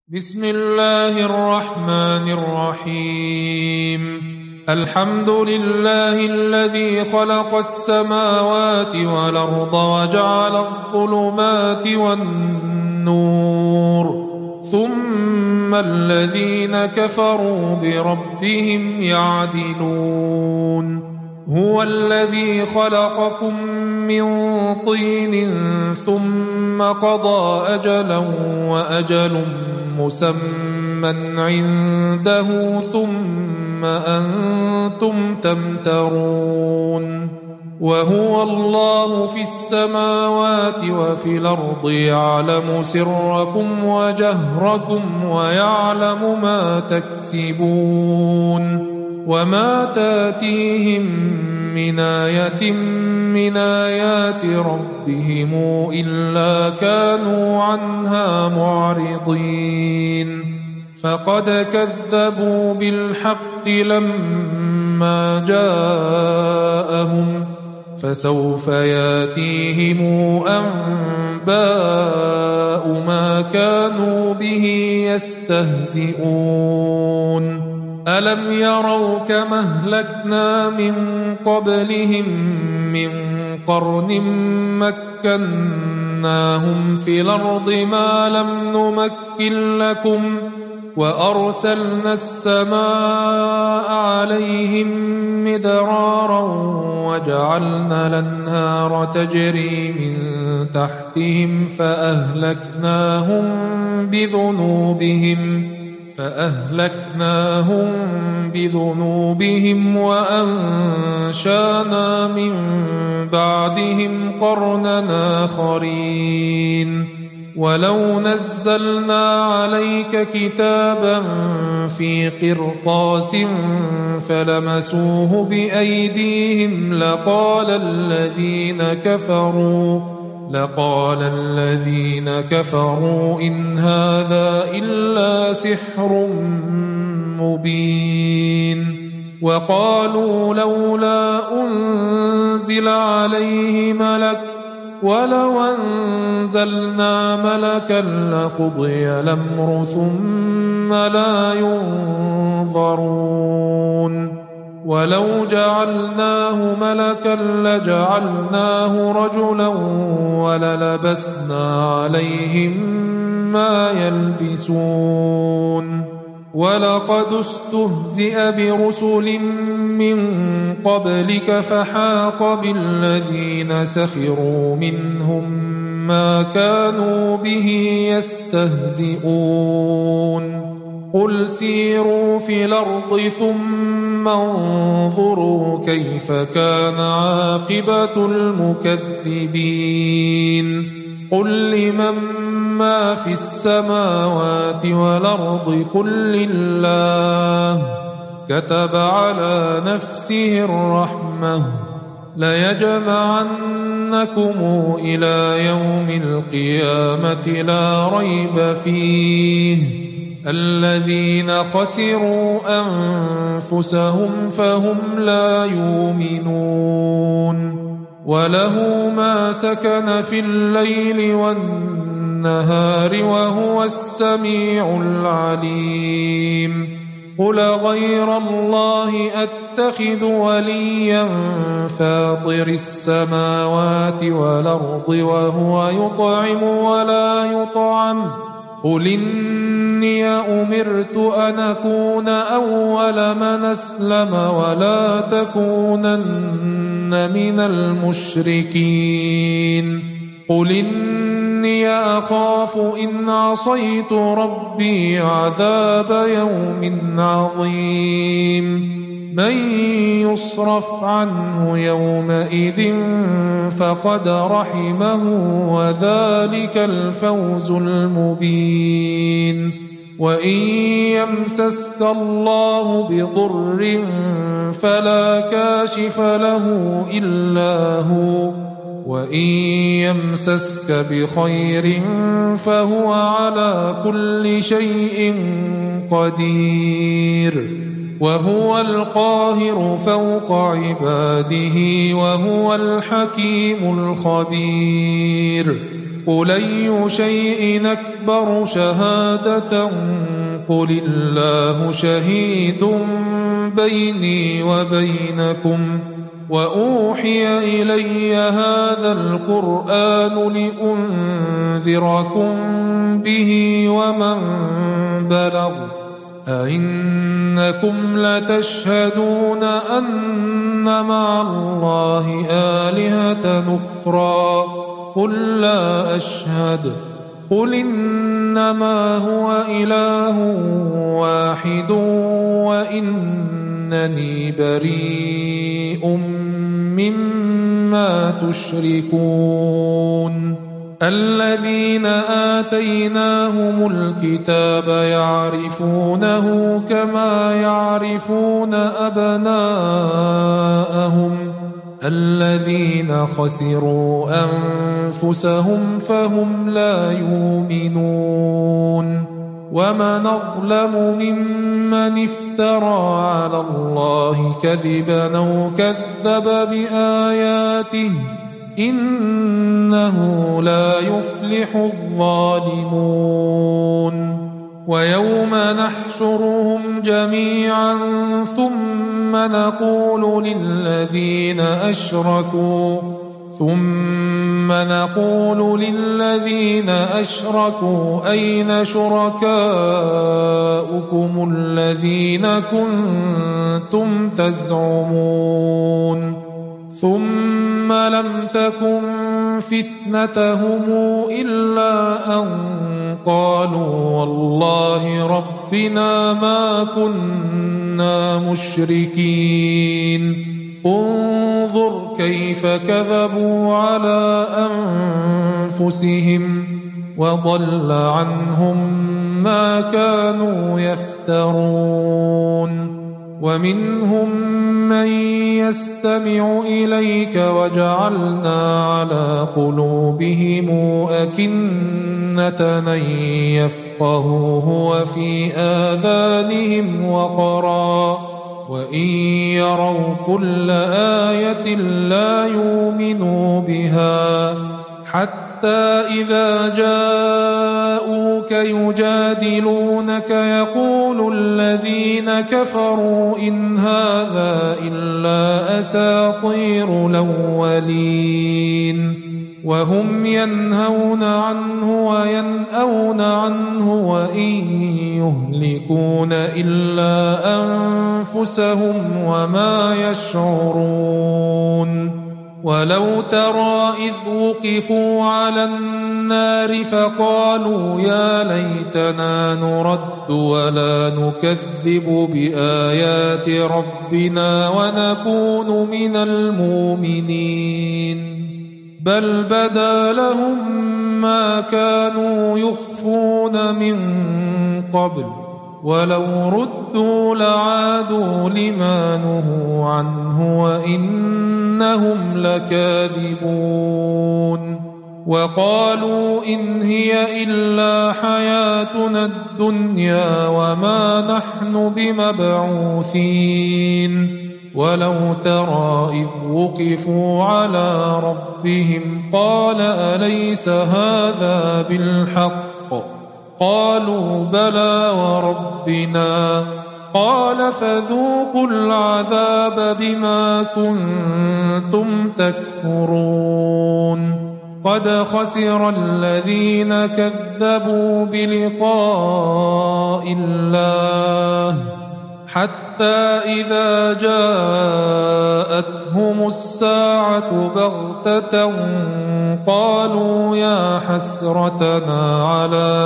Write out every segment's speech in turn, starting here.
بسم الله الرحمن الرحيم. الحمد لله الذي خلق السماوات والأرض وجعل الظلمات والنور ثم الذين كفروا بربهم يعدلون. هو الذي خلقكم من طين ثم قضى أجلا وأجل مسمى عنده ثم أنتم تمترون. وهو الله في السماوات وفي الأرض يعلم سركم وجهركم ويعلم ما تكسبون. وما تاتيهم من آية من آيات ربهم إلا كانوا عنها معرضين. فقد كذبوا بالحق لما جاءهم فسوف ياتيهم أنباء ما كانوا به يستهزئون. ألم يروا كما أهلكنا من قبلهم من قرن مكناهم في الأرض ما لم نمكن لكم وأرسلنا السماء عليهم مدرارا وجعلنا الأنهار تجري من تحتهم فأهلكناهم بذنوبهم وأنشانا من بعدهم قرنا آخرين. ولو نزلنا عليك كتابا في قرطاس فلمسوه بأيديهم لقال الذين كفروا إن هذا إلا سحر مبين. وقالوا لولا أنزل عليه ملك ولو أنزلنا ملكا لقضي الأمر ثم لا ينظرون. ولو جعلناه ملكا لجعلناه رجلا وللبسنا عليهم ما يلبسون. ولقد استهزئ برسل من قبلك فحاق بالذين سخروا منهم ما كانوا به يستهزئون. قل سيروا في الأرض ثم انظروا كيف كان عاقبة المكذبين. قل لمن ما في السماوات والأرض قل لله كتب على نفسه الرحمة ليجمعنكم إلى يوم القيامة لا ريب فيه الذين خسروا أنفسهم فهم لا يؤمنون. وله ما سكن في الليل والنهار وهو السميع العليم. قل غير الله أتخذ وليا فاطر السماوات والأرض وهو يطعم ولا يطعم. قل إني أمرت أن أكون أول من أسلم ولا تكونن من المشركين. قل إني أخاف إن عصيت ربي عذاب يوم عظيم. من يصرف عنه يومئذ فقد رحمه وذلك الفوز المبين. وإن يمسسك الله بضر فلا كاشف له إلا هو وإن يمسسك بخير فهو على كل شيء قدير. وهو القاهر فوق عباده وهو الحكيم الخبير. قل أي شيء أكبر شهادة قل الله شهيد بيني وبينكم وأوحي إلي هذا القرآن لأنذركم به ومن بلغ أئنكم لتشهدون أن مع الله آلهة أخرى قل لا أشهد قل إنما هو إله واحد وإنني بريء مما تشركون الذين آتيناهم الكتاب يعرفونه كما يعرفون أبناءهم الذين خسروا أنفسهم فهم لا يؤمنون ومن أظلم ممن افترى على الله كذبا أو كذب بآياته إنه لا يفلح الظالمون ويوم نحشرهم جميعا ثم نقول للذين أشركوا أين شركاؤكم الذين كنتم تزعمون ثم لم تكن فتنتهم إلا أن قالوا والله ربنا ما كنا مشركين انظر كيف كذبوا على أنفسهم وضل عنهم ما كانوا يفترون ومنهم من يستمع إليك وجعلنا على قلوبهم أكنة أن يفقهوه وفي آذانهم وقرا وإن يروا كل آية لا يؤمنوا بها حتى إذا جاءوك يجادلونك يقول الذين كفروا إن هذا إلا أساطير الأولين وهم ينهون عنه وينأون عنه وإن يهلكون إلا أنفسهم وما يشعرون ولو ترى إذ وقفوا على النار فقالوا يا ليتنا نرد ولا نكذب بآيات ربنا ونكون من المؤمنين بل بدا لهم ما كانوا يخفون من قبل ولو ردوا لعادوا لما نهوا عنه وإنهم لكاذبون وقالوا إن هي إلا حياتنا الدنيا وما نحن بمبعوثين ولو ترى إذ وقفوا على ربهم قال أليس هذا بالحق قالوا بلى وربنا قال فذوقوا العذاب بما كنتم تكفرون قد خسر الذين كذبوا بلقاء الله حتى إذا جاءتهم الساعة بغتة قالوا يا حسرتنا على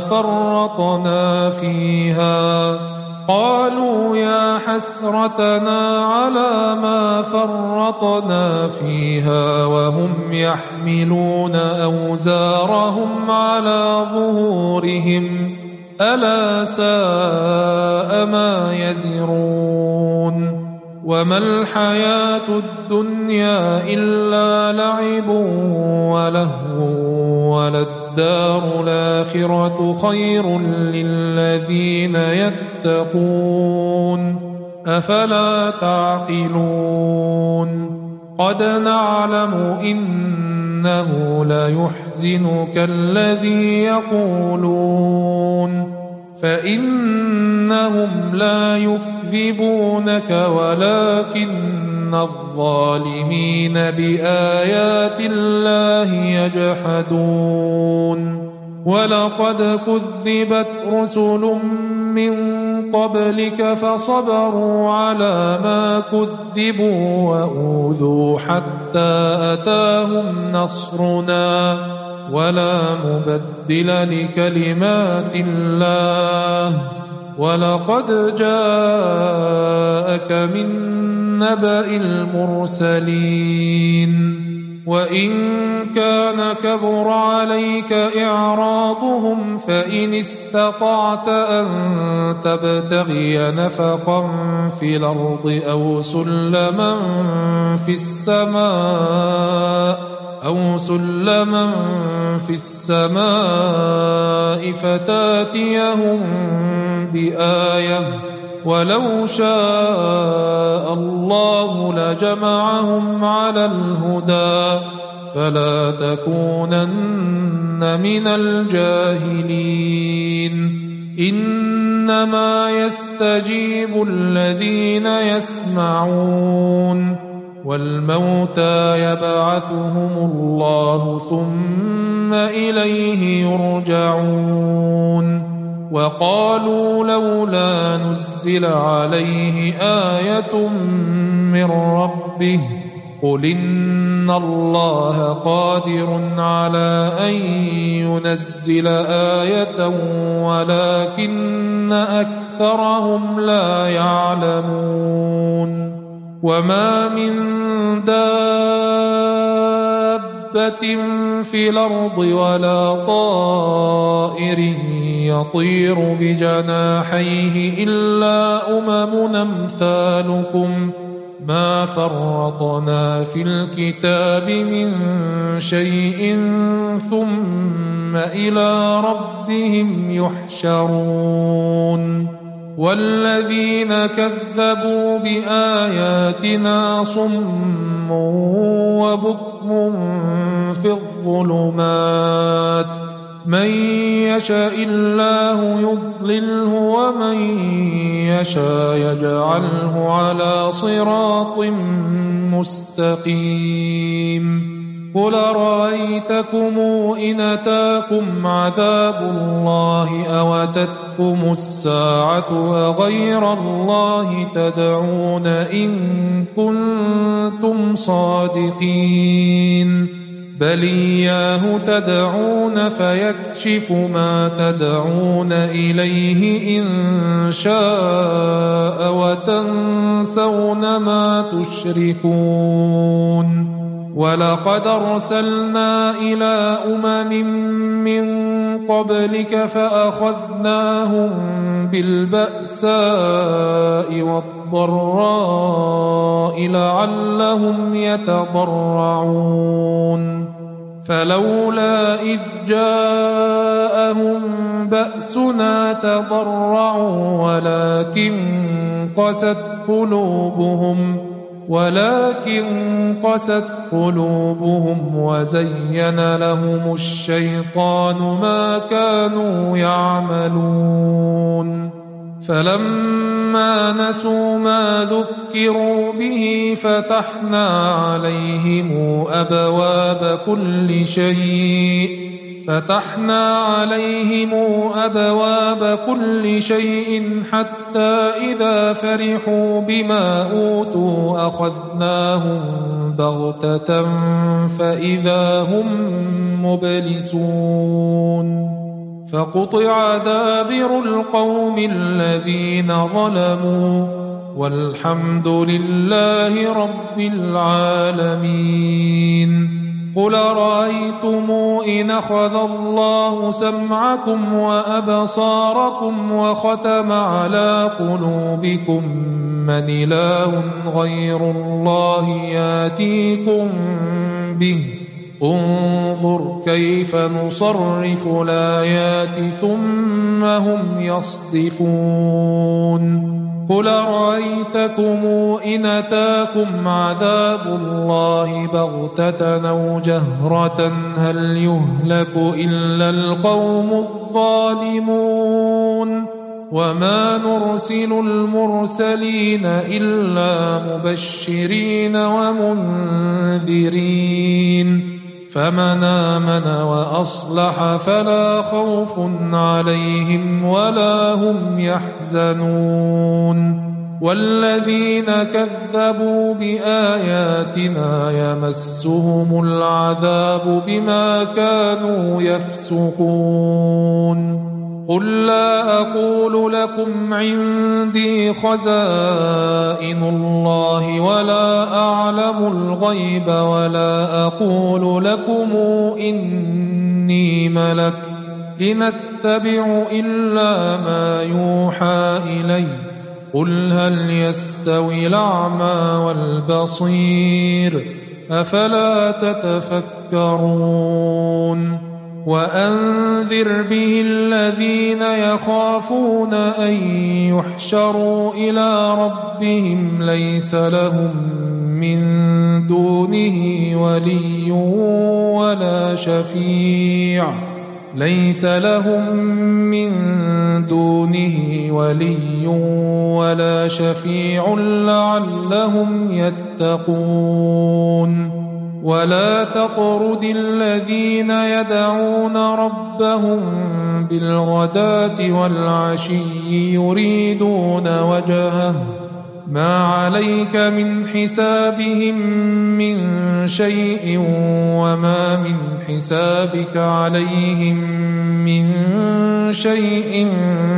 ما فرطنا فيها وهم يحملون أوزارهم على ظهورهم ألا ساء ما يزرون وما الحياة الدنيا إلا لعب ولهو وللدار الآخرة خير للذين يتقون أفلا تعقلون قد نعلم إن إنه ليحزنك الذي يقولون فإنهم لا يكذبونك ولكن الظالمين بآيات الله يجحدون ولقد كذبت رسل من قبلك فصبروا على ما كذبوا وأوذوا حتى أتاهم نصرنا ولا مبدل لكلمات الله ولقد جاءك من نبأ المرسلين وإن كان كبر عليك إعراضهم فإن استطعت أن تبتغي نفقا في الأرض أو سلما في السماء فتاتيهم بآية ولو شاء الله لجمعهم على الهدى فلا تكونن من الجاهلين إنما يستجيب الذين يسمعون والموتى يبعثهم الله ثم إليه يرجعون وقالوا لولا نزل عليه آية من ربه قل إن الله قادر على أن ينزل آية ولكن أكثرهم لا يعلمون وما من دابة في الأرض ولا طائر يطير بجناحيه إلا أمم أمثالكم ما فرطنا في الكتاب من شيء ثم إلى ربهم يحشرون والذين كذبوا بآياتنا صم وبكم في الظلمات من يشاء الله يضلله ومن يشاء يجعله على صراط مستقيم قل رأيتكم إن أتاكم عذاب الله أو أتتكم الساعة أغير الله تدعون إن كنتم صادقين بل إياه تدعون فيكشف ما تدعون إليه إن شاء وتنسون ما تشركون ولقد أرسلنا إلى من قبلك فأخذناهم بالبأساء والضراء لعلهم يتضرعون فلولا إذ جاءهم بأسنا تضرعوا ولكن قست قلوبهم وزين لهم الشيطان ما كانوا يعملون فلما نسوا ما ذكروا به فتحنا عليهم أبواب كل شيء حتى إذا فرحوا بما أوتوا أخذناهم بغتة فإذا هم مبلسون فقطع دابر القوم الذين ظلموا والحمد لله رب العالمين قل رأيتم إن أخذ الله سمعكم وأبصاركم وختم على قلوبكم من إله غير الله ياتيكم به انظر كيف نصرف الآيات ثم هم يصدفون قل أرأيتكم إن أتاكم عذاب الله بغتة أو جهرة هل يهلك إلا القوم الظالمون وما نرسل المرسلين إلا مبشرين ومنذرين فمن آمن وأصلح فلا خوف عليهم ولا هم يحزنون والذين كذبوا بآياتنا يمسهم العذاب بما كانوا يفسقون قل لا أقول لكم عندي خزائن الله ولا أعلم الغيب ولا أقول لكم إني ملك إن أتبع إلا ما يوحى إلي قل هل يستوي الأعمى والبصير أفلا تتفكرون وأنذر به الذين يخافون أن يحشروا إلى ربهم ليس لهم من دونه ولي ولا شفيع لعلهم يتقون ولا تطرد الذين يدعون ربهم بالغداة والعشي يريدون وجهه ما عليك من حسابهم من شيء وما من حسابك عليهم من شيء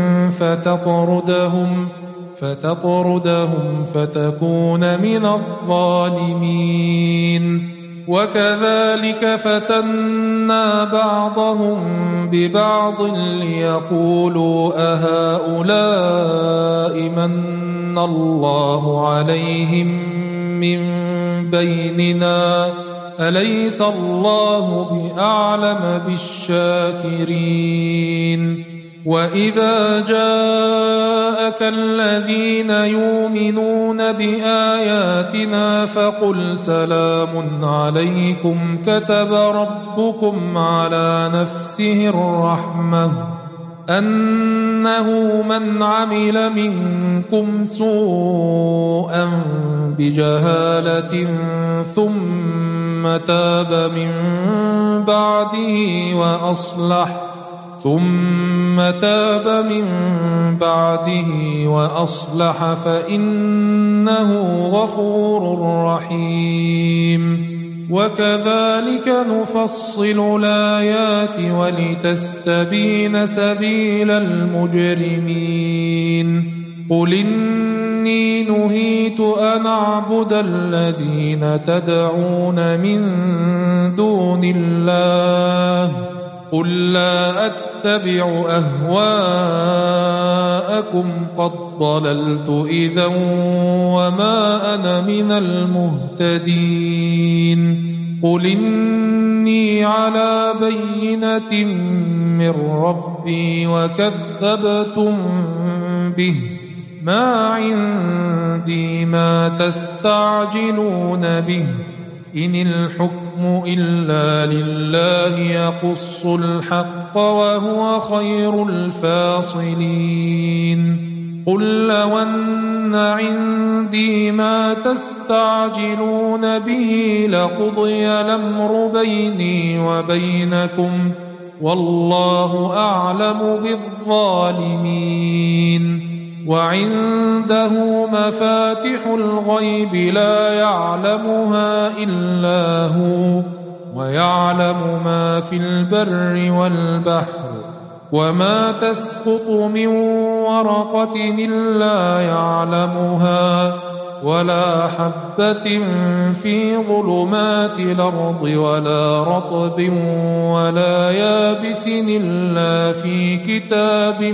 فتطردهم فتكون من الظالمين وكذلك فتنا بعضهم ببعض ليقولوا أهؤلاء من الله عليهم من بيننا أليس الله بأعلم بالشاكرين وإذا جاءك الذين يؤمنون بآياتنا فقل سلام عليكم كتب ربكم على نفسه الرحمة أنه من عمل منكم سوءا بجهالة ثم تاب من بعده وأصلح فإنه غفور رحيم وكذلك نفصل الآيات ولتستبين سبيل المجرمين قل إني نهيت أن أعبد الذين تدعون من دون الله قل لا أتبع أهواءكم قد ضللت إذا وما أنا من المهتدين قل إني على بينة من ربي وكذبتم به ما عندي ما تستعجلون به إن الحكم إلا لله يقص الحق وهو خير الفاصلين قل لو أن عندي ما تستعجلون به لقضي الأمر بيني وبينكم والله أعلم بالظالمين وعنده مفاتح الغيب لا يعلمها إلا هو ويعلم ما في البر والبحر وما تسقط من ورقة إلا يعلمها ولا حبة في ظلمات الأرض ولا رطب ولا يابس إلا في كتاب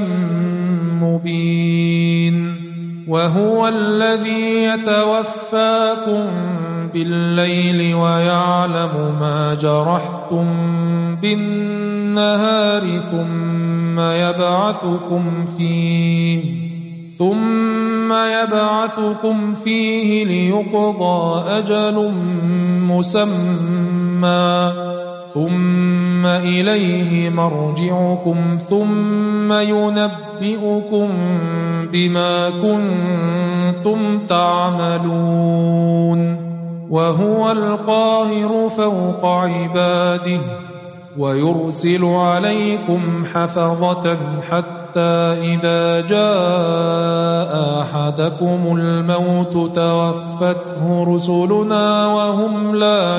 مبين وهو الذي يتوفاكم بالليل ويعلم ما جرحتم بالنهار ثم يبعثكم فيه ثم يبعثكم فيه ليقضى أجل مسمى ثم إليه مرجعكم ثم ينبئكم بما كنتم تعملون وهو القاهر فوق عباده ويرسل عليكم حفظة حتى إذا جاء أحدكم الموت توفته رسلنا وهم لا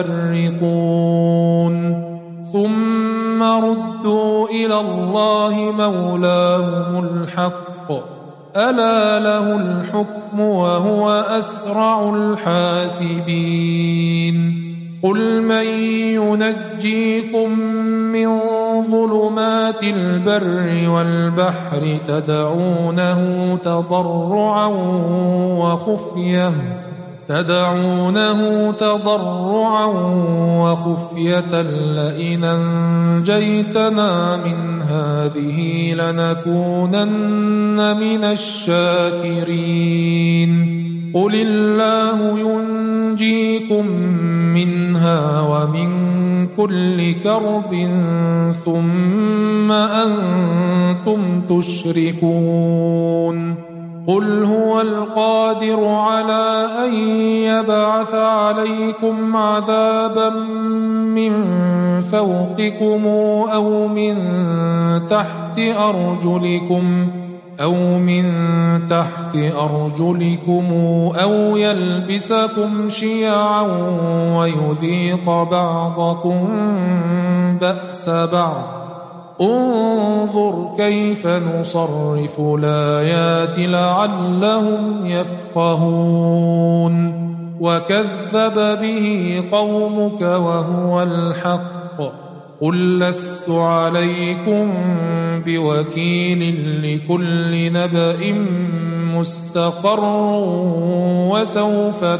يفرطون ثم ردوا إلى الله مولاهم الحق ألا له الحكم وهو أسرع الحاسبين قل من ينجيكم من ظلمات البر والبحر تدعونه تضرعا وخفية لئن أنجيتنا من هذه لنكونن من الشاكرين قل الله ينجيكم منها ومن كل كرب ثم أنتم تشركون قل هو القادر على أن يبعث عليكم عذابا من فوقكم أو من تحت أرجلكم أو يلبسكم شيعا ويذيق بعضكم بأس بعض انظر كيف نصرف الآيات لعلهم يفقهون وكذب به قومك وهو الحق قل لست عليكم بوكيل لكل نبأ مستقر وسوف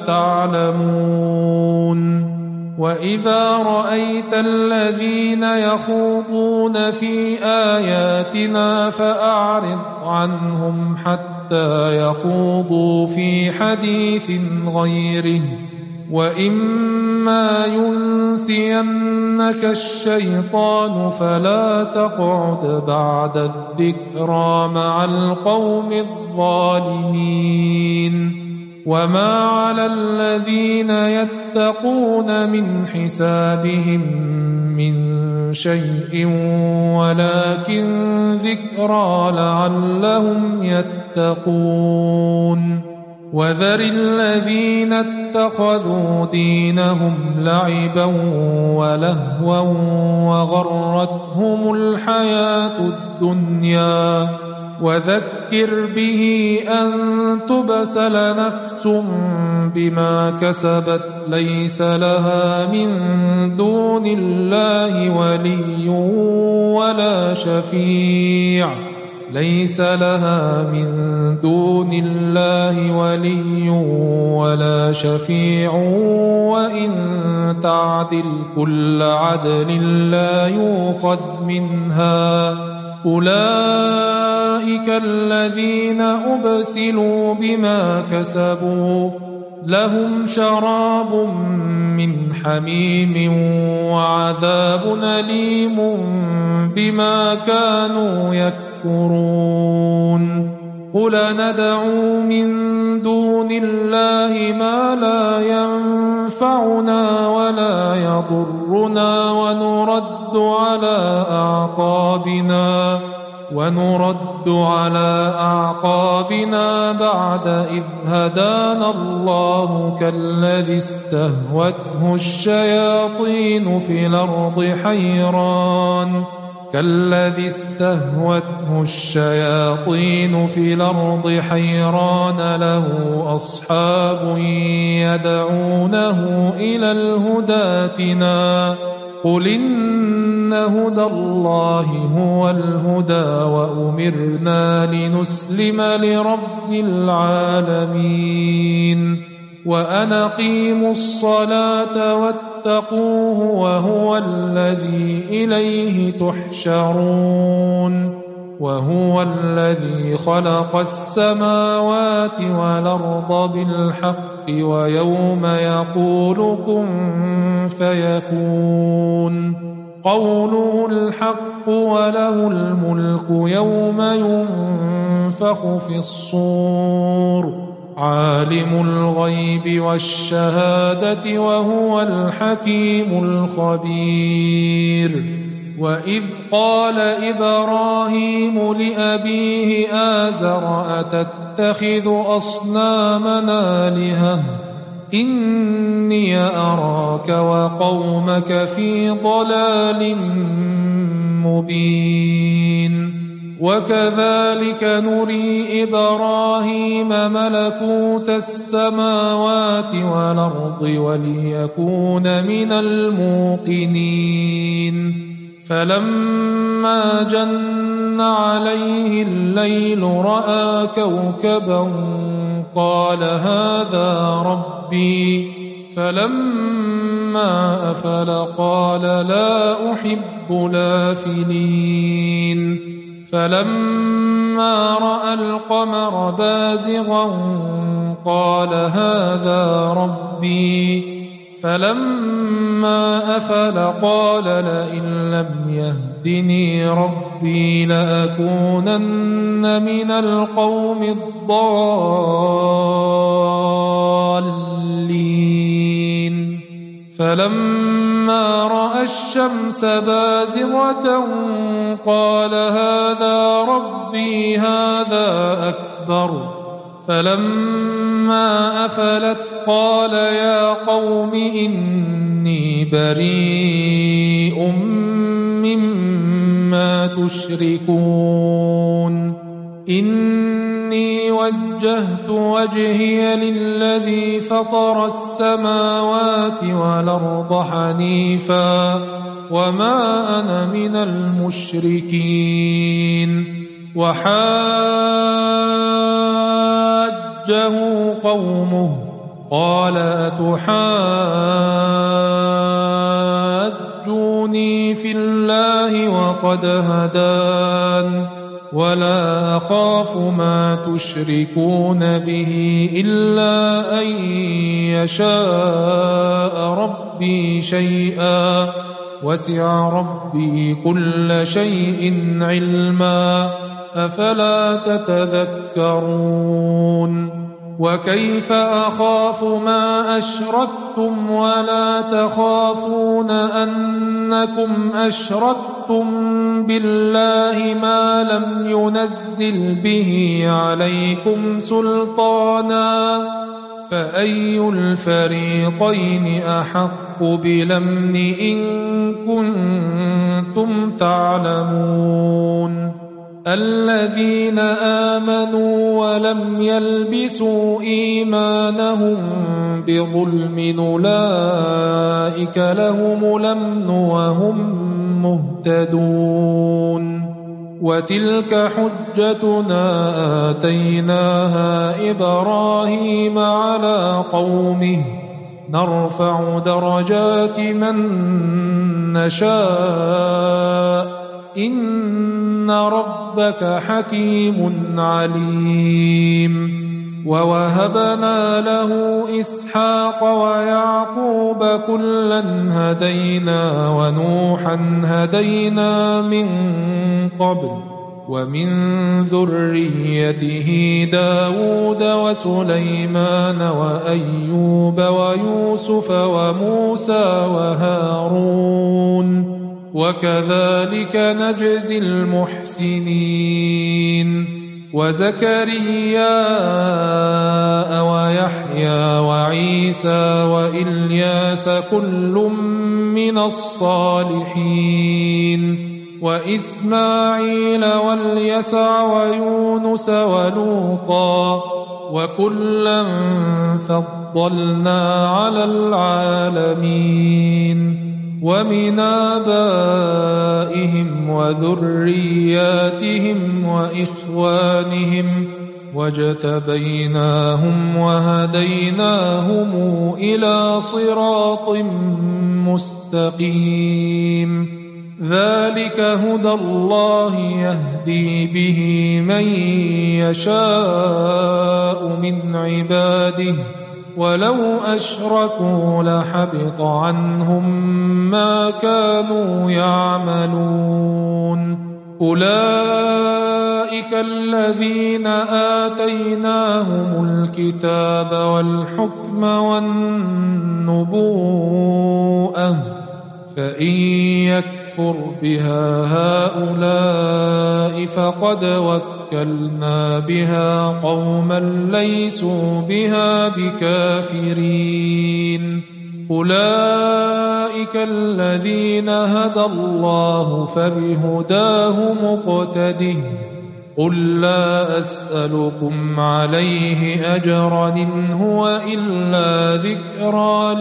تعلمون وإذا رأيت الذين يخوضون في آياتنا فأعرض عنهم حتى يخوضوا في حديث غيره وإما ينسينك الشيطان فلا تقعد بعد الذكرى مع القوم الظالمين وما على الذين يتقون من حسابهم من شيء ولكن ذكرى لعلهم يتقون وذر الذين اتخذوا دينهم لعبا ولهوا وغرتهم الحياة الدنيا وذكر به أن تبسل نفس بما كسبت ليس لها من دون الله ولي ولا شفيع وإن تعدل كل عدل لا يؤخذ منها أولئك الذين أبسلوا بما كسبوا لهم شراب من حميم وعذاب أليم بما كانوا يكفرون قل ندعو من دون الله ما لا ينفعنا ولا يضرنا ونرد على أعقابنا بعد إذ هدانا الله كالذي استهوته الشياطين في الأرض حيران له أصحاب يدعونه إلى الهدى ائتنا قل إن هدى الله هو الهدى وأمرنا لنسلم لرب العالمين وأن أقيموا الصلاة واتقوه وهو الذي إليه تحشرون وهو الذي خلق السماوات والأرض بالحق ويوم يقول كن فيكون قوله الحق وله الملك يوم ينفخ في الصور عالم الغيب والشهادة وهو الحكيم الخبير وإذ قال إبراهيم لأبيه آزر أتتخذ أصنامنا آلهة إني أراك وقومك في ضلال مبين وكذلك نري إبراهيم ملكوت السماوات والأرض وليكون من الموقنين فلما جن عليه الليل رأى كوكبا قال هذا ربي فلما أفل قال لا أحب الآفلين فلما رأى القمر بازغا قال هذا ربي فلما أفل قال لئن لم يهدني ربي لأكونن من القوم الضالين فلما رأى الشمس بازغة قال هذا ربي هذا أكبر فلما أفلت قال يا قوم إني بريء مما تشركون إني وجهت وجهي للذي فطر السماوات والأرض حنيفا وما أنا من المشركين وحاجه قومه قال أتحاجوني في الله وقد هدان ولا أخاف ما تشركون به إلا أن يشاء ربي شيئا وسع ربي كل شيء علما أفلا تتذكرون وكيف أخاف ما أشركتم ولا تخافون أنكم أشركتم بالله ما لم ينزل به عليكم سلطانا فأي الفريقين أحق بالأمن إن كنتم تعلمون الذين آمنوا ولم يلبسوا إيمانهم بظلم أولئك لهم الأمن وهم مهتدون وتلك حجتنا آتيناها إبراهيم على قومه نرفع درجات من نشاء إن ربك حكيم عليم ووهبنا له إسحاق ويعقوب كلا هدينا ونوحا هدينا من قبل ومن ذريته داود وسليمان وأيوب ويوسف وموسى وهارون وكذلك نجزي المحسنين وزكريا ويحيى وعيسى وإلياس كل من الصالحين وإسماعيل واليسع ويونس ولوطا وكلا فضلنا على العالمين ومن آبائهم وذرياتهم وإخوانهم واجتبيناهم وهديناهم إلى صراط مستقيم ذلك هدى الله يهدي به من يشاء من عباده ولو أشركوا لحبط عنهم ما كانوا يعملون أولئك الذين آتيناهم الكتاب والحكم والنبوءة فإن يكفر بها هؤلاء فقد وكلنا بها قوما ليسوا بها بكافرين أولئك الذين هدى الله فبهداه مقتده قل لا أسألكم عليه أجرا إن هو إلا ذكرى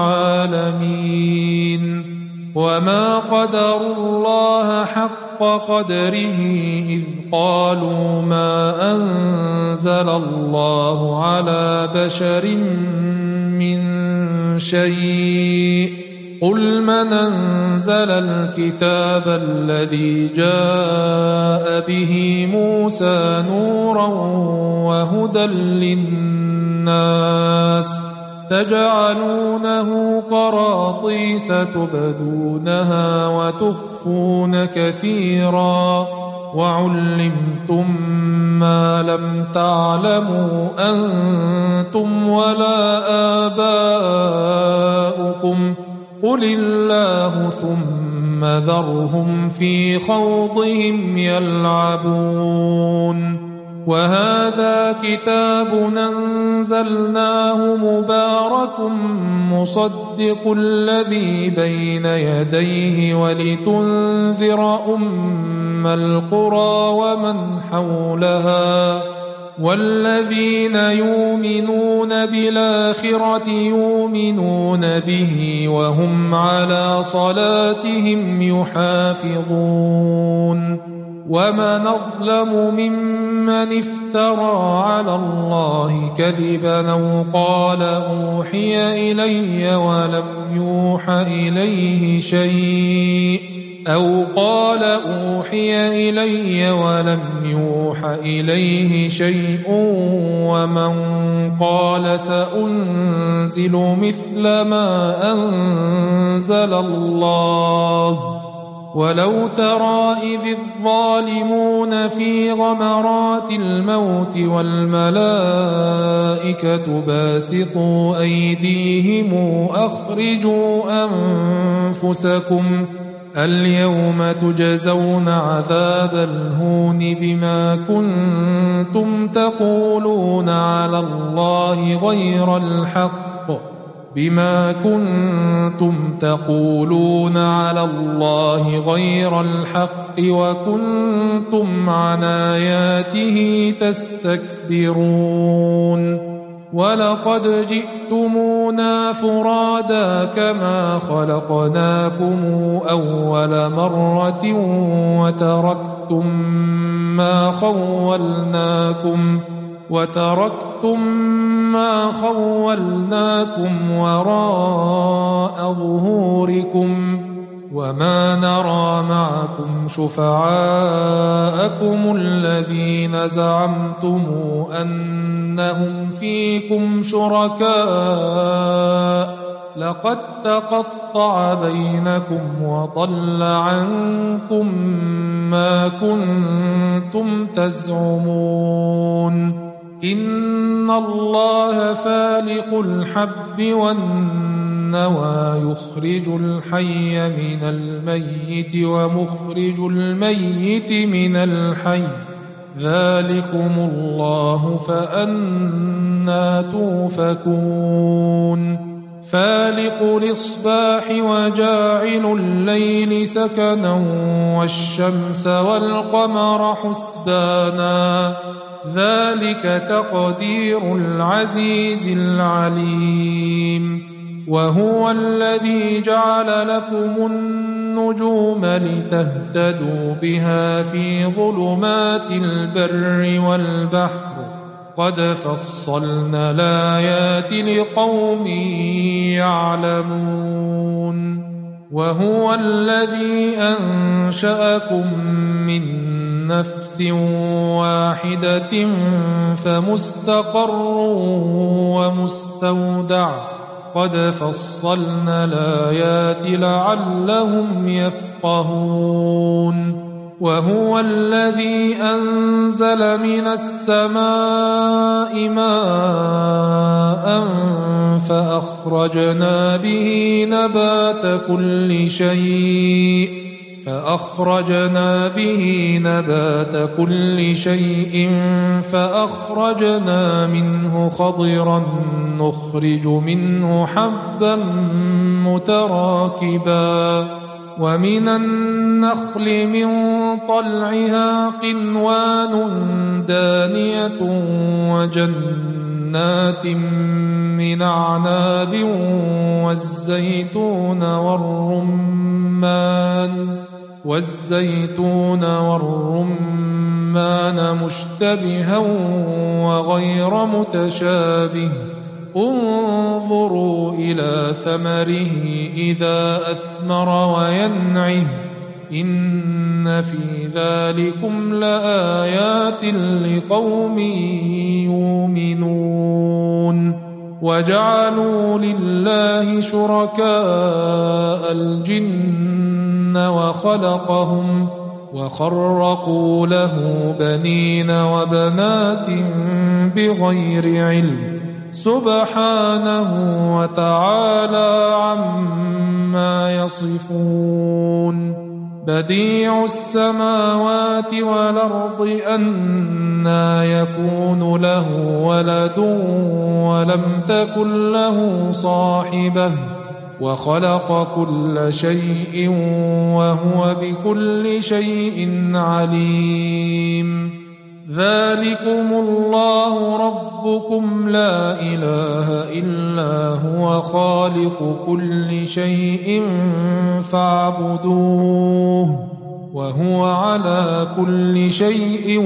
للعالمين وما قدروا الله حق قدره إذ قالوا ما أنزل الله على بشر من شيء قل من أنزل الكتاب الذي جاء به موسى نورا وهدى للناس تجعلونه قراطيس تبدونها وتخفون كثيرا وعلمتم ما لم تعلموا أنتم ولا آباؤكم قل الله ثم ذرهم في خوضهم يلعبون وهذا كتاب أنزلناه مبارك مصدق الذي بين يديه ولتنذر أم القرى ومن حولها والذين يؤمنون بالآخرة يؤمنون به وهم على صلاتهم يحافظون ومن أظلم ممن افترى على الله كذبا أو قال أوحي إلي ولم يوح إليه شيء ومن قال سأنزل مثل ما أنزل الله ولو ترى إذ الظالمون في غمرات الموت والملائكة باسطوا أيديهم أخرجوا أنفسكم اليوم تجزون عذاب الهون بما كنتم تقولون على الله غير الحق وكنتم عن آياته تستكبرون ولقد جئتمونا فرادا كما خلقناكم أول مرة وتركتم ما خولناكم وراء ظهوركم وما نرى معكم شفعاءكم الذين زعمتم أنهم فيكم شركاء لقد تقطع بينكم وضل عنكم ما كنتم تزعمون إن الله فالق الحب والنوى يخرج الحي من الميت ومخرج الميت من الحي ذلكم الله فأنى توفكون فالق الإصباح وجاعل الليل سكنا والشمس والقمر حسبانا ذلك تقدير العزيز العليم وهو الذي جعل لكم النجوم لتهتدوا بها في ظلمات البر والبحر قد فصلنا الآيات لقوم يعلمون وهو الذي أنشأكم من نفس واحدة فمستقر ومستودع قد فصلنا الآيات لعلهم يفقهون وهو الذي أنزل من السماء ماء فأخرجنا به نبات كل شيء فأخرجنا منه خضرا نخرج منه حبا متراكبا ومن النخل من طلعها قنوان دانية وجنات من أعناب والزيتون والرمان مشتبها وغير متشابه انظروا إلى ثمره إذا أثمر وينعه إن في ذلكم لآيات لقوم يؤمنون وجعلوا لله شركاء الجن وخلقهم وخرقوا له بنين وبنات بغير علم سبحانه وتعالى عما يصفون بديع السماوات والأرض أنى يكون له ولد ولم تكن له صاحبة وخلق كل شيء وهو بكل شيء عليم ذلكم الله ربكم لا إله إلا هو خالق كل شيء فاعبدوه وهو على كل شيء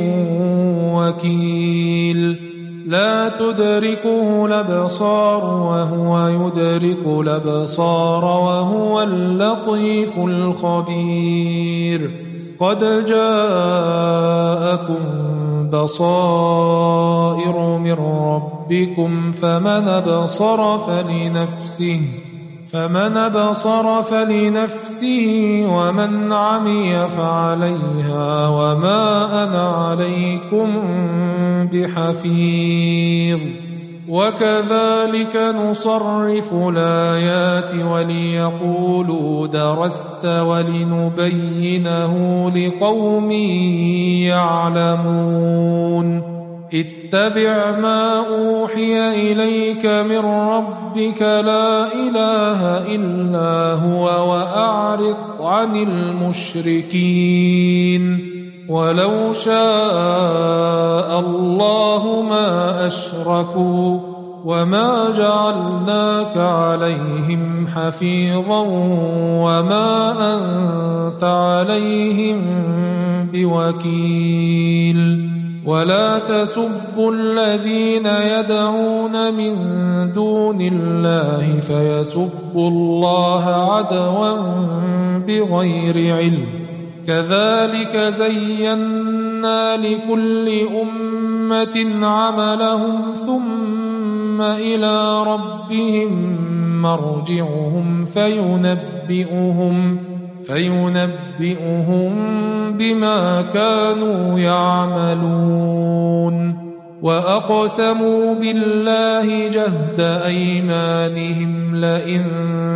وكيل لا تدركه الأبصار وهو يدرك الأبصار وهو اللطيف الخبير قد جاءكم بصائر من ربكم فمن أبصر فلنفسه ومن عمي فعليها وما أنا عليكم بحفيظ وكذلك نصرف الآيات وليقولوا درست ولنبينه لقوم يعلمون اتبع ما أوحي إليك من ربك لا إله إلا هو وأعرض عن المشركين ولو شاء الله ما أشركوا وما جعلناك عليهم حفيظا وما أنت عليهم بوكيل ولا تسبوا الذين يدعون من دون الله فيسبوا الله عدوا بغير علم كذلك زينا لكل أمة عملهم ثم إلى ربهم مرجعهم فينبئهم بما كانوا يعملون وأقسموا بالله جهد أيمانهم لئن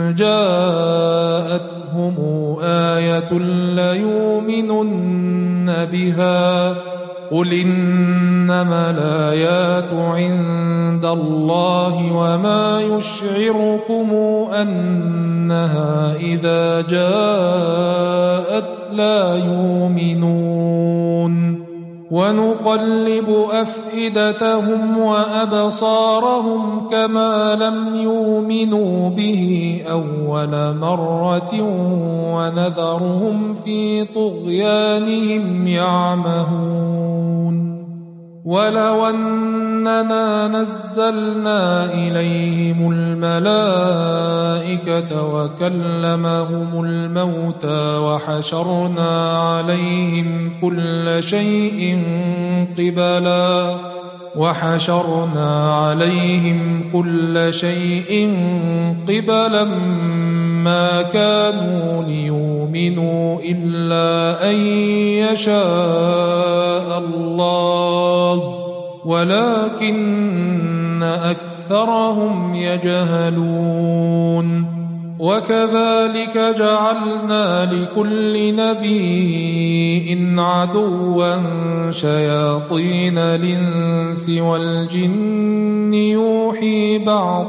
جاءتهم آية ليؤمنن بها قل إنما الآيات عند الله وما يشعركم أنها إذا جاءت لا يؤمنون ونقلب أفئدتهم وأبصارهم كما لم يؤمنوا به أول مرة ونذرهم في طغيانهم يعمهون ولو أننا نزلنا إليهم الملائكة وكلمهم الموتى وحشرنا عليهم كل شيء قبلا ما كانوا ليؤمنوا إلا أن يشاء الله ولكن أكثرهم يجهلون. وكذلك جعلنا لكل نبي عدوا شياطين الإنس والجن يوحي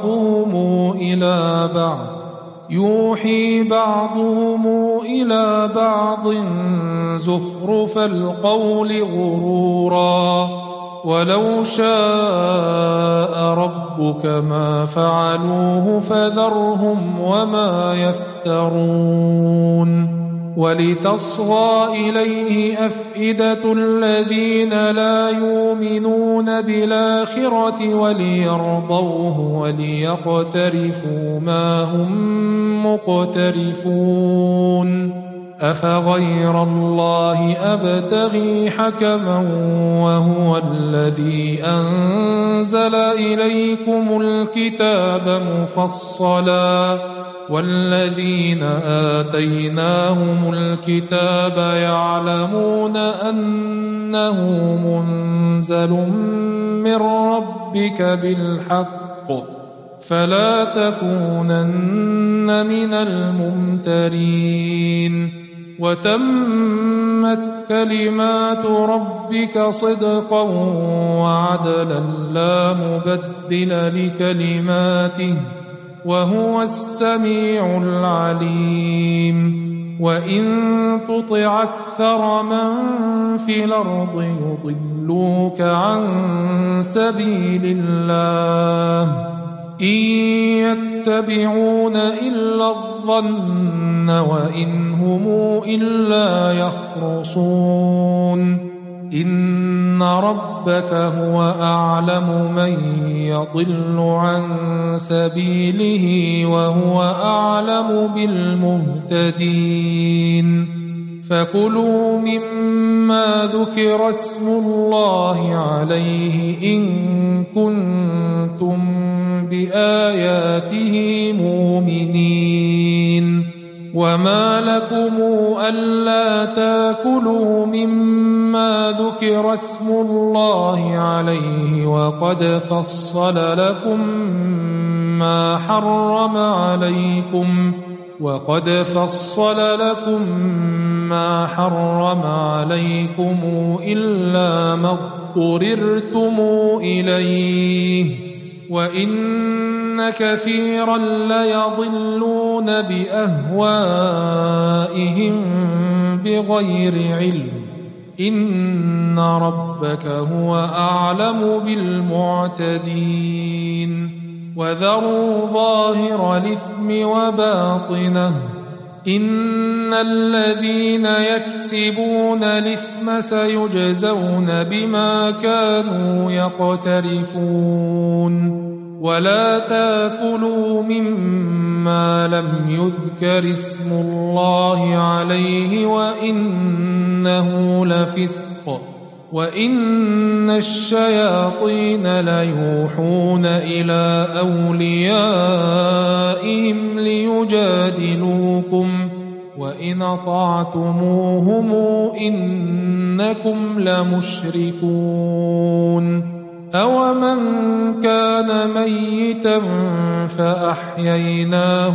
بعضهم إلى بعض زخرف القول غرورا ولو شاء ربك ما فعلوه فذرهم وما يفترون. ولتصغى إليه أفئدة الذين لا يؤمنون بالآخرة وليرضوه وليقترفوا ما هم مقترفون. أفغير الله أبتغي حكما وهو الذي أنزل إليكم الكتاب مفصلا والذين آتيناهم الكتاب يعلمون أنه منزل من ربك بالحق فلا تكونن من الممترين. وتمت كلمات ربك صدقا وعدلا لا مبدل لكلماته وهو السميع العليم. وإن تطع أكثر من في الأرض يضلوك عن سبيل الله إن يتبعون إلا الظن وإن هم إلا يخرصون. إن ربك هو أعلم من يضل عن سبيله وهو أعلم بالمهتدين. فكلوا مما ذكر اسم الله عليه إن كنتم بآياته مؤمنين. وما لكم ألا تاكلوا مما ذكر اسم الله عليه وقد فصل لكم ما حرم عليكم إلا ما اضطررتم إليه وإن كثيرا ليضلون بأهوائهم بغير علم إن ربك هو أعلم بالمعتدين. وذروا ظاهر الإثم وباطنه إن الذين يكسبون الإثم سيجزون بما كانوا يقترفون. ولا تاكلوا مما لم يذكر اسم الله عليه وإنه لفسق وإن الشياطين ليوحون إلى أوليائهم ليجادلوكم وإن أطعتموهم إنكم لمشركون. أومن كان ميتا فأحييناه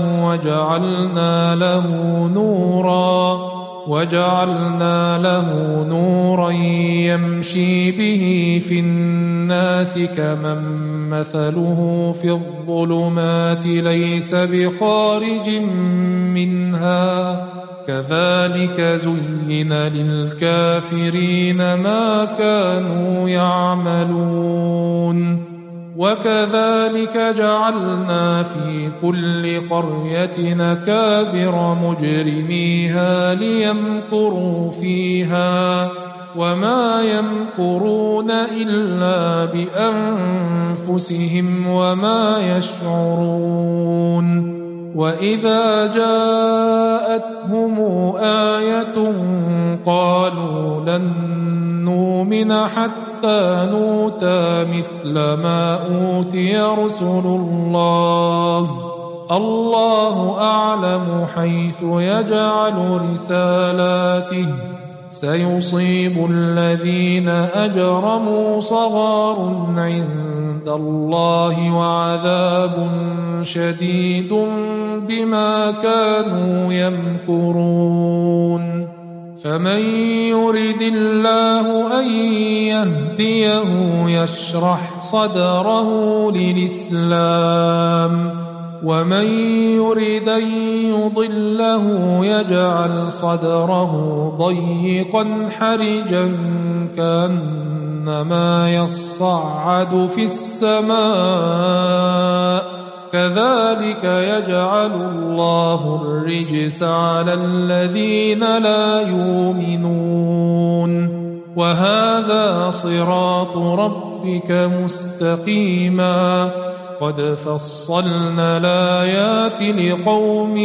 وجعلنا له نورا يمشي به في الناس كمن مثله في الظلمات ليس بخارج منها كذلك زين للكافرين ما كانوا يعملون. وكذلك جعلنا في كل قرية أكابر مجرميها ليمكروا فيها وما يمكرون إلا بأنفسهم وما يشعرون وإذا جاءتهم آية قالوا لن نؤمن حتى نؤتى مثل ما أوتي رسل الله الله أعلم حيث يجعل رسالاته سيصيب الذين أجرموا صغار عند الله وعذاب شديد بما كانوا يمكرون فمن يرد الله أن يهديه يشرح صدره للإسلام ومن يرد أن يضله يجعل صدره ضيقا حرجا كأنما يصعد في السماء كذلك يجعل الله الرجس على الذين لا يؤمنون وهذا صراط ربك مستقيما قد فصلنا الآيات لقوم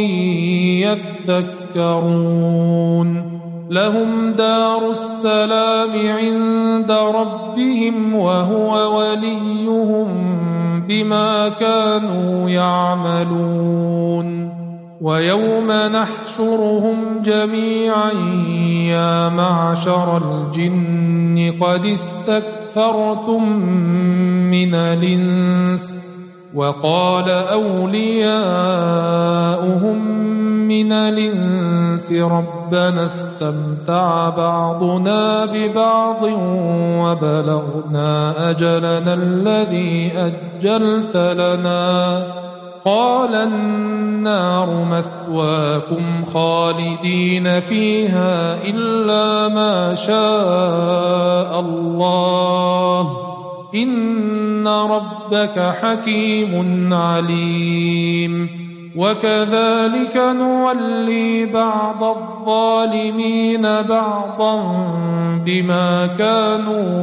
يذكرون لهم دار السلام عند ربهم وهو وليهم بما كانوا يعملون ويوم نحشرهم جميعا يا معشر الجن قد استكثرتم من الإنس وقال أولياؤهم من الإنس ربنا استمتع بعضنا ببعض وبلغنا أجلنا الذي أجلت لنا قال النار مثواكم خالدين فيها إلا ما شاء الله إن ربك حكيم عليم وكذلك نولي بعض الظالمين بعضا بما كانوا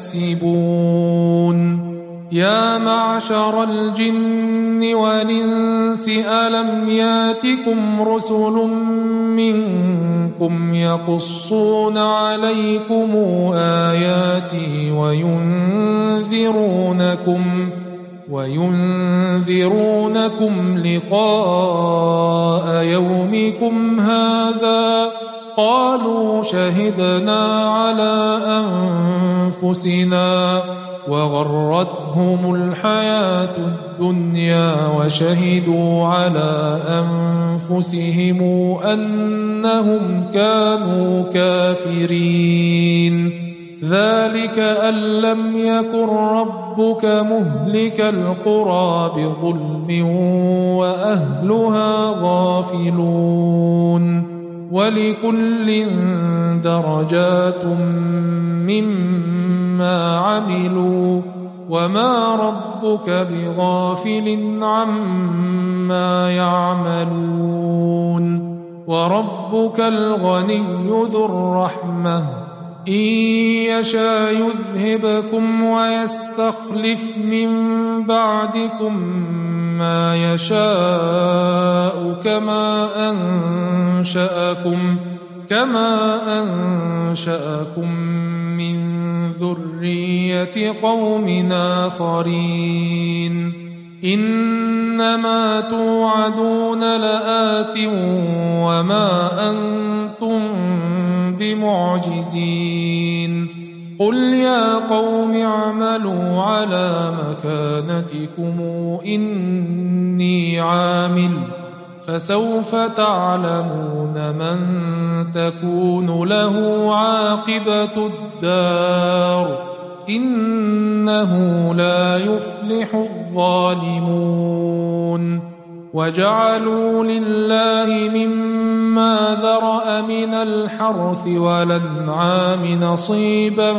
يكسبون يا معشر الجن والإنس ألم ياتكم رسل منكم يقصون عليكم آياتي وينذرونكم لقاء يومكم هذا قالوا شهدنا على أنفسنا وغرتهم الحياة الدنيا وشهدوا على أنفسهم أنهم كانوا كافرين ذلك أن لم يكن ربك مهلك القرى بظلم وأهلها غافلون ولكل درجات مما عملوا وما ربك بغافل عما يعملون وربك الغني ذو الرحمة إن يشاء يذهبكم ويستخلف من بعدكم ما يشاء كما أنشأكم من ذرية قوم آخرين إنما توعدون لآت وما أنتم بمعجزين قل يا قوم اعملوا على مكانتكم إني عامل فسوف تعلمون من تكون له عاقبة الدار إنه لا يفلح الظالمون وجعلوا لله مما ذرأ من الحرث والأنعام نصيبا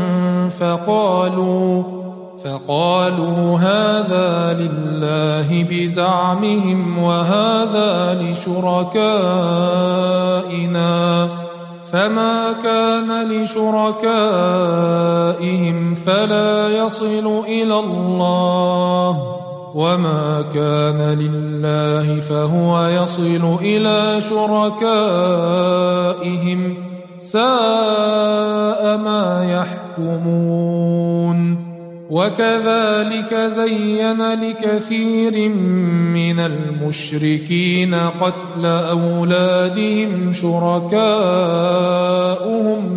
فقالوا هذا لله بزعمهم وهذا لشركائنا فما كان لشركائهم فلا يصل إلى الله، وما كان لله فهو يصل إلى شركائهم، ساء ما يحكمون. وكذلك زين لكثير من المشركين قتل أولادهم شركاؤهم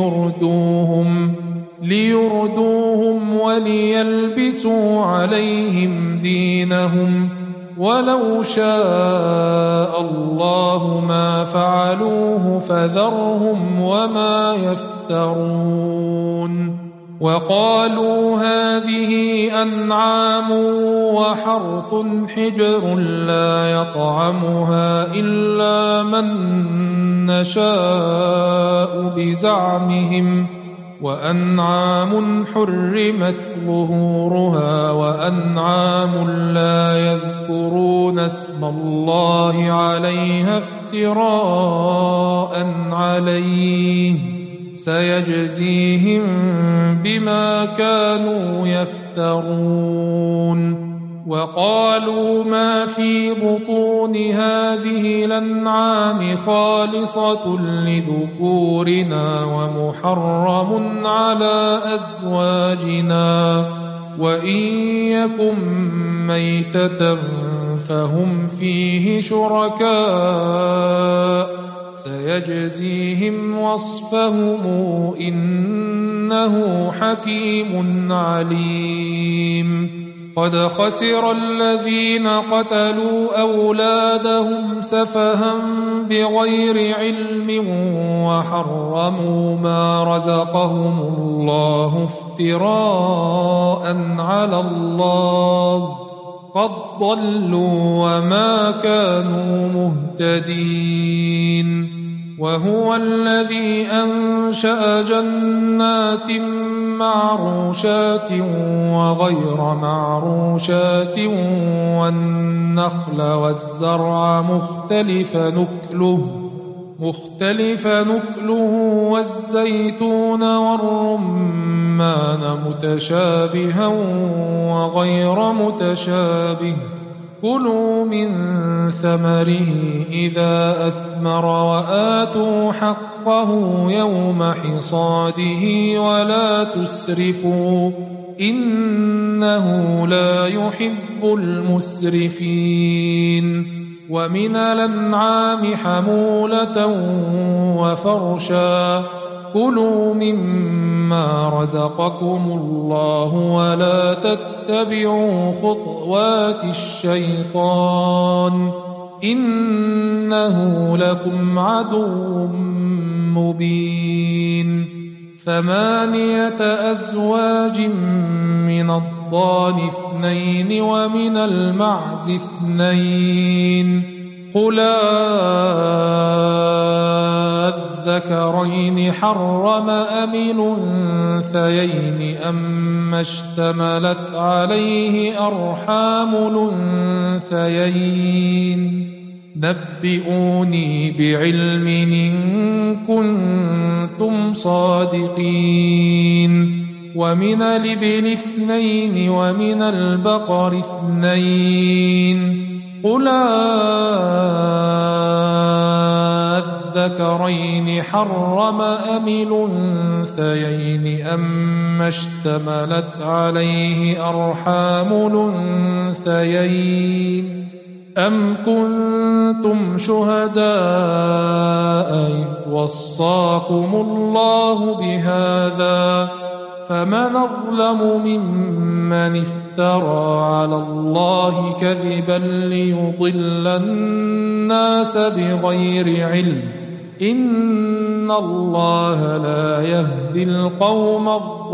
ليردوهم وليلبسوا عليهم دينهم، ولو شاء الله ما فعلوه فذرهم وما يفترون. وقالوا هذه أنعام وحرث حجر لا يطعمها إلا من نشاء بزعمهم، وأنعام حرمت ظهورها وأنعام لا يذكرون اسم الله عليها افتراء عليه، سيجزيهم بما كانوا يفترون. وقالوا ما في بطون هذه الأنعام خالصة لذكورنا ومحرم على أزواجنا، وإن يكن ميتة فهم فيه شركاء، سيجزيهم وصفهم إنه حكيم عليم. قد خسر الذين قتلوا أولادهم سفها بغير علم وحرموا ما رزقهم الله افتراء على الله، قد ضلوا وما كانوا مهتدين. وهو الذي أنشأ جنات معروشات وغير معروشات والنخل والزرع مختلف نكله والزيتون والرمان متشابها وغير متشابه، كلوا من ثمره إذا أثمر وآتوا حقه يوم حصاده ولا تسرفوا إنه لا يحب المسرفين. ومن الأنعام حمولة وفرشا، كلوا مما رزقكم الله ولا تتبعوا خطوات الشيطان إنه لكم عدو مبين. 8 أزواج من الضأن 2 ومن المعز 2، قل الذكرين حرم أم الأنثيين أما اشتملت عليه أرحام الأنثيين، نبئوني بعلم إن كنتم صادقين. ومن الإبل 2 ومن البقر 2، قل الذكرين حرم أم الأنثيين أما اشتملت عليه أرحام الأنثيين، أم كنتم شهداء إذ وصاكم الله بهذا، فمن أظلم ممن افترى على الله كذبا ليضل الناس بغير علم، إن الله لا يهدي القوم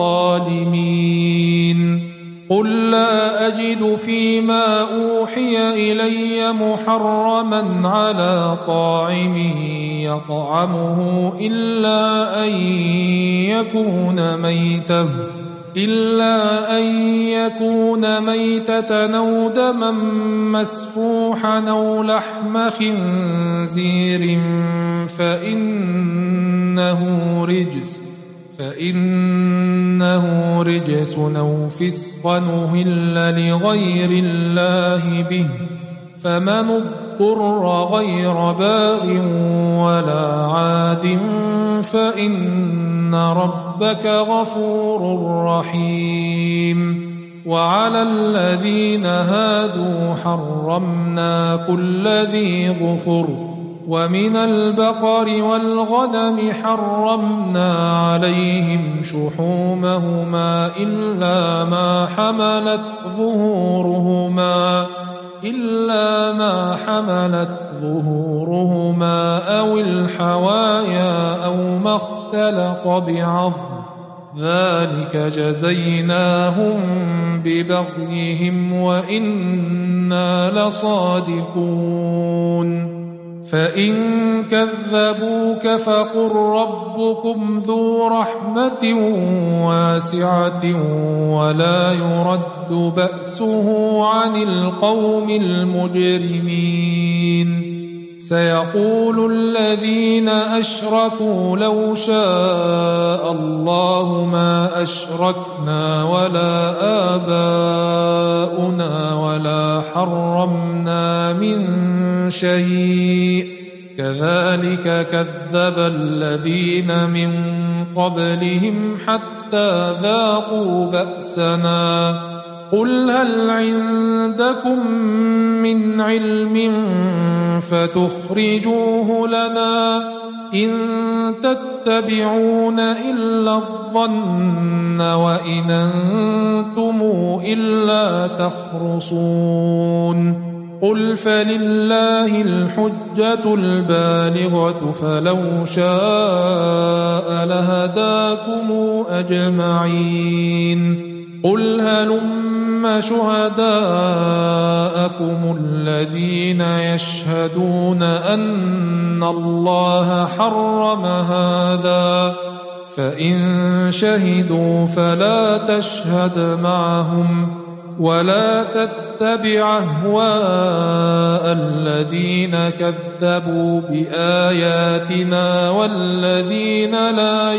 الظالمين. قل لا أجد فيما أوحي إلي محرما على طاعم يطعمه إلا أن يكون ميتة إلا أن يكون ميتة أو دما مسفوحا أو لحم خنزير فإنه رجس أو فسقا أهل لغير الله به، فمن اضطر غير باغ ولا عاد فإن ربك غفور رحيم. وعلى الذين هادوا حرمنا كل ذي ظفر، ومن البقر والغنم حرمنا عليهم شحومهما إلا ما حملت ظهورهما أو الحوايا أو ما اختلط بعظم، ذلك جزيناهم ببغيهم وإنا لصادقون. فإن كذبوك فقل ربكم ذو رحمة واسعة ولا يرد بأسه عن القوم المجرمين. سيقول الذين أشركوا لو شاء الله ما أشركنا ولا آباؤنا ولا حرمنا من شيء، كذلك كذب الذين من قبلهم حتى ذاقوا بأسنا. قل هل عندكم من علم فتخرجوه لنا؟ إن تتبعون إلا الظن وإن أنتم إلا تخرصون. قل فلله الحجة البالغة فلو شاء لهداكم أجمعين. قل هلم شهداءكم الذين يشهدون أن الله حرم هذا، فإن شهدوا فلا تشهد معهم ولا تتبع أهواء الذين كذبوا بآياتنا والذين لا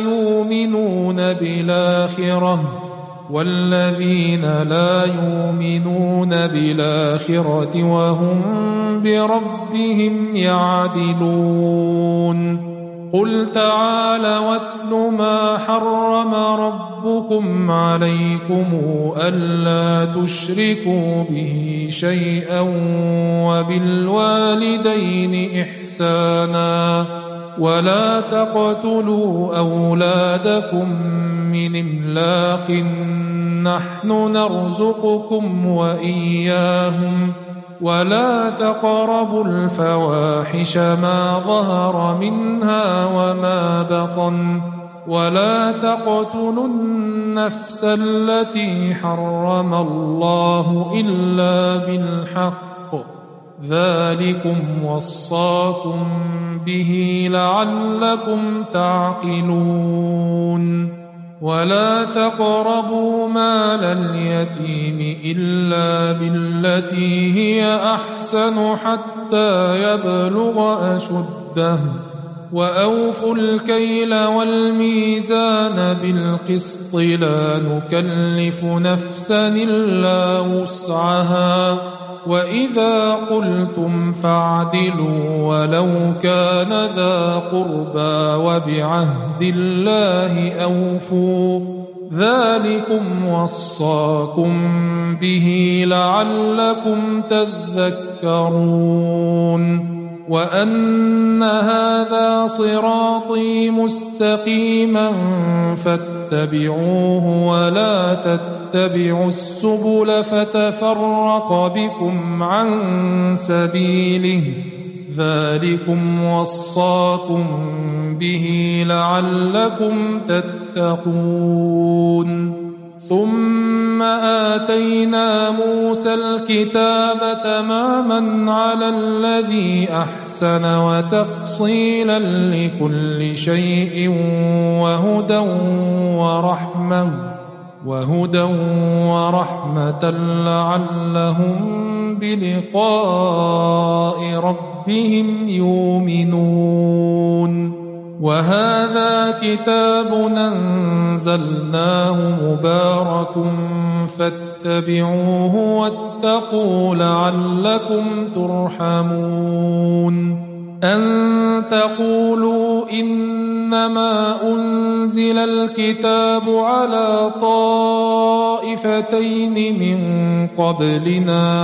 يؤمنون بالآخرة وهم بربهم يعدلون. قل تعالى واتل ما حرم ربكم عليكم ألا تشركوا به شيئا وبالوالدين إحسانا ولا تقتلوا أولادكم من إملاق نحن نرزقكم وإياهم ولا تقربوا الفواحش ما ظهر منها وما بطن ولا تقتلوا النفس التي حرم الله إلا بالحق، ذلكم وصاكم به لعلكم تعقلون. ولا تقربوا مال اليتيم إلا بالتي هي أحسن حتى يبلغ أشده، وأوفوا الكيل والميزان بالقسط لا نكلف نفسا إلا وسعها، وإذا قلتم فاعدلوا ولو كان ذا قربى وبعهد الله أوفوا، ذلكم وصاكم به لعلكم تذكرون. وأن هذا صراطي مستقيما فاتبعوه ولا تتبعوا السبل فتفرق بكم عن سبيله، ذلكم وصاكم به لعلكم تتقون. ثم آتينا موسى الكتاب تماما على الذي أحسن وتفصيلا لكل شيء وهدى وهدى ورحمة لعلهم بلقاء ربهم يؤمنون. وهذا كتاب أنزلناه مبارك فاتبعوه واتقوا لعلكم ترحمون. أن تقولوا إنما أنزل الكتاب على طائفتين من قبلنا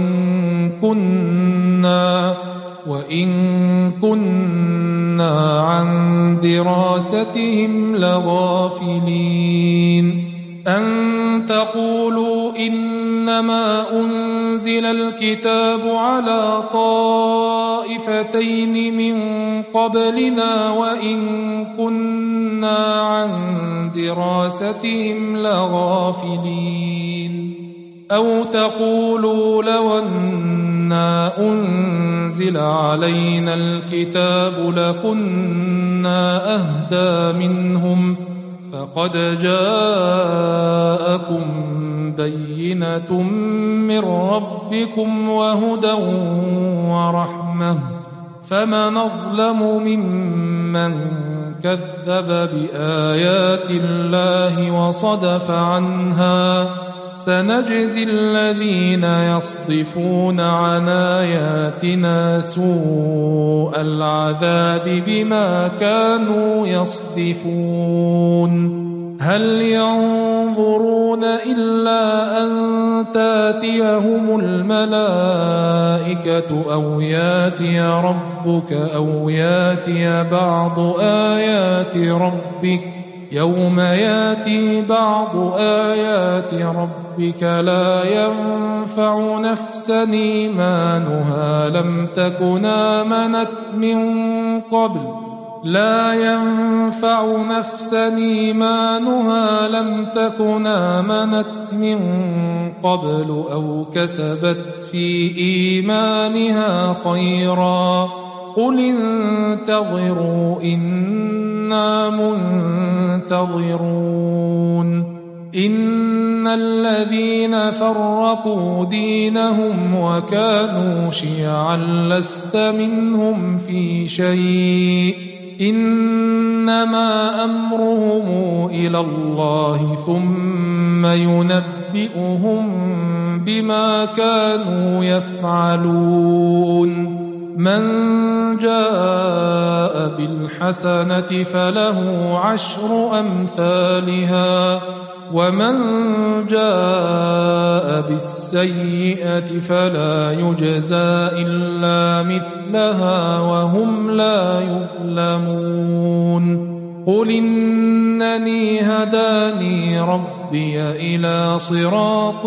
وإن كنا عن دراستهم لغافلين. أن تقولوا إنما أنزل الكتاب على طائفتين من قبلنا وإن كنا عن دراستهم لغافلين. أو تقولوا لو أنا أنزل علينا الكتاب لكنا أهدى منهم فقد جاءكم بينة من ربكم وهدى ورحمة فمن أظلم ممن كذب بآيات الله وصدف عنها. سنجزي الذين يصدفون عن آياتنا سوء العذاب بما كانوا يصدفون. هل ينظرون إلا أن تاتيهم الملائكة أو ياتي ربك أو ياتي بعض آيات ربك يوم ياتي بعض آيات ربك لا ينفع نفسا إيمانها لم تكن آمنت من قبل أو كسبت في إيمانها خيرا. قل انتظروا إنا منتظرون. إن الذين فرقوا دينهم وكانوا شيعا لست منهم في شيء إنما أمرهم إلى الله ثم ينبئهم بما كانوا يفعلون. من جاء بالحسنة فله 10 أمثالها ومن جاء بالسيئة فلا يجزى إلا مثلها وهم لا يظلمون. قل إنني هداني ربي إلى صراط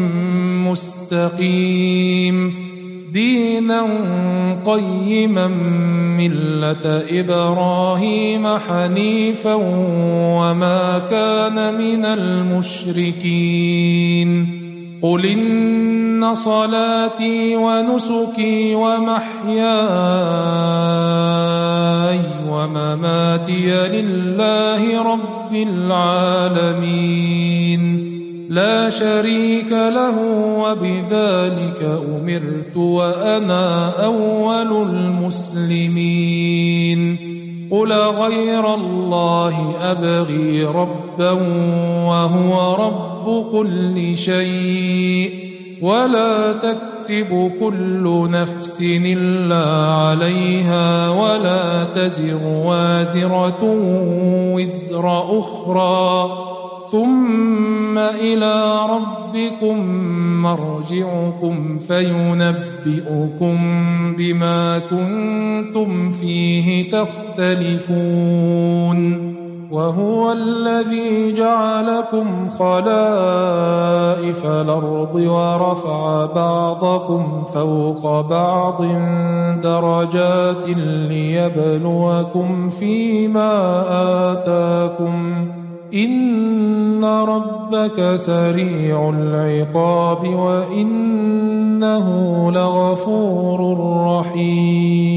مستقيم دينا قيما ملة إبراهيم حنيفا وما كان من المشركين. قل إن صلاتي ونسكي ومحياي ومماتي لله رب العالمين لا شريك له وبذلك أمرت وأنا أول المسلمين. قل غير الله أبغي ربا وهو رب كل شيء ولا تكسب كل نفس إلا عليها ولا تزر وازرة وزر أخرى ثم إلى ربكم مرجعكم فينبئكم بما كنتم فيه تختلفون. وهو الذي جعلكم خلائف الأرض ورفع بعضكم فوق بعض درجات ليبلوكم فيما آتاكم إن ربك سريع العقاب وإنه لغفور رحيم.